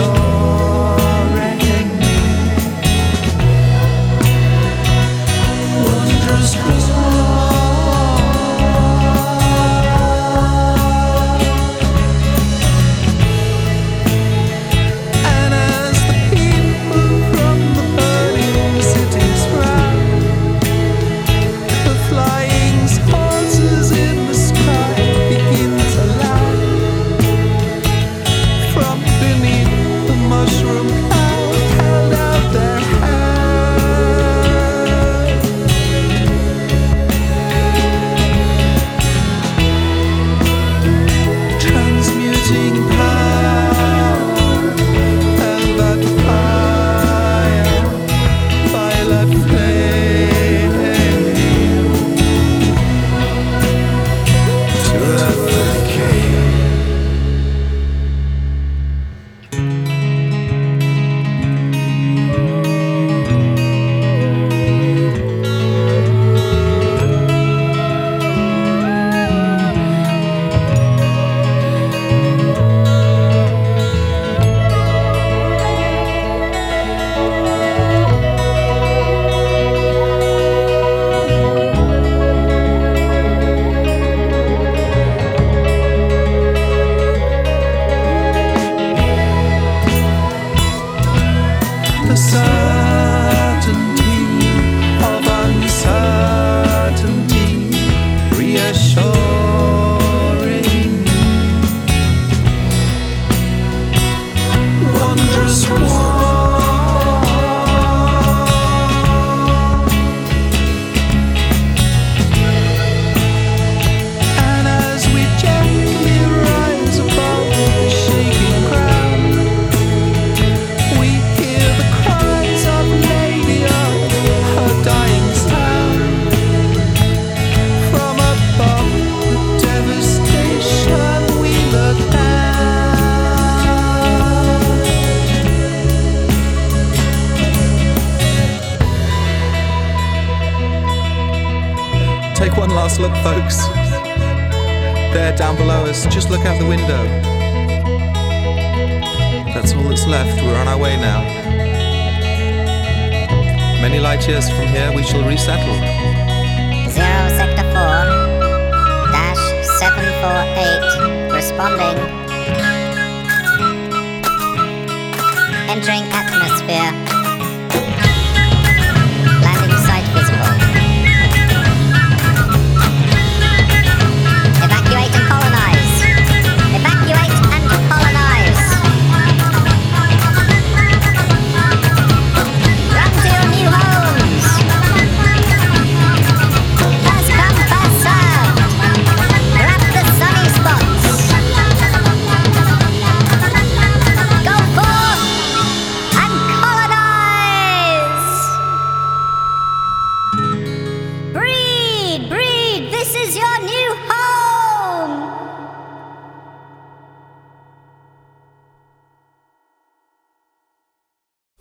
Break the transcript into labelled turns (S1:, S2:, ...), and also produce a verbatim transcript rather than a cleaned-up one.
S1: the certainty of uncertainty, reassuring, wondrous one. And as we gently rise above the shaking ground, we hear the cries of Lady Earth, her dying sound. From above the devastation we look down. Take one last look, folks. There, down below us, just look out the window. That's all that's left. We're on our way now. Many light years from here, we shall resettle.
S2: Zero Sector four dash seven four eight responding. Entering atmosphere.